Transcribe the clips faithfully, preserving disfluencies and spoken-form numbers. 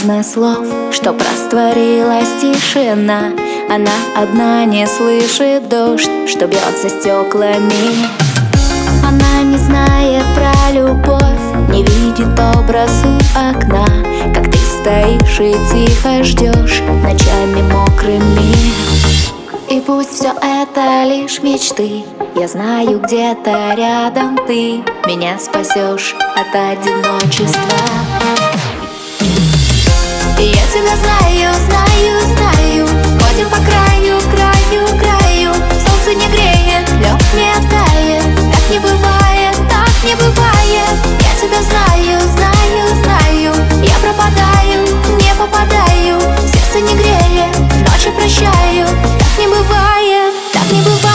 достаточно слов, чтоб растворилась тишина. Она одна не слышит дождь, что бьет за стеклами. Она не знает про любовь, не видит образ у окна, как ты стоишь и тихо ждешь ночами мокрыми. И пусть все это лишь мечты, я знаю, где-то рядом ты меня спасешь от одиночества. И я тебя знаю, знаю, знаю. Ходим по краю, краю, краю. Солнце не греет, лед не тает. Так не бывает, так не бывает. Я тебя знаю, знаю, знаю. Я пропадаю, не попадаю. Сердце не греет, ночи прощаю. Так не бывает, так не бывает.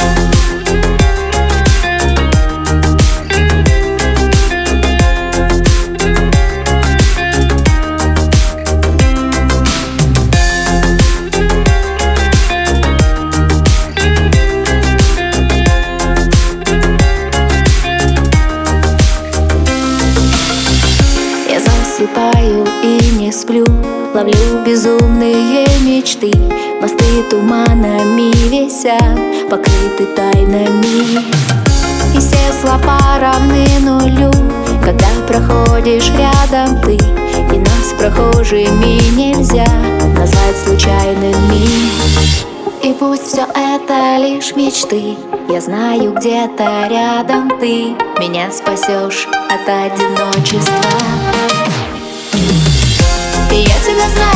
Засыпаю и не сплю, ловлю безумные мечты. Мосты туманами висят, покрыты тайнами. И все слова равны нулю, когда проходишь рядом ты. И нас прохожими нельзя назвать случайными. И пусть все это лишь мечты, я знаю, где-то рядом ты меня спасешь от одиночества. И я тебя знаю.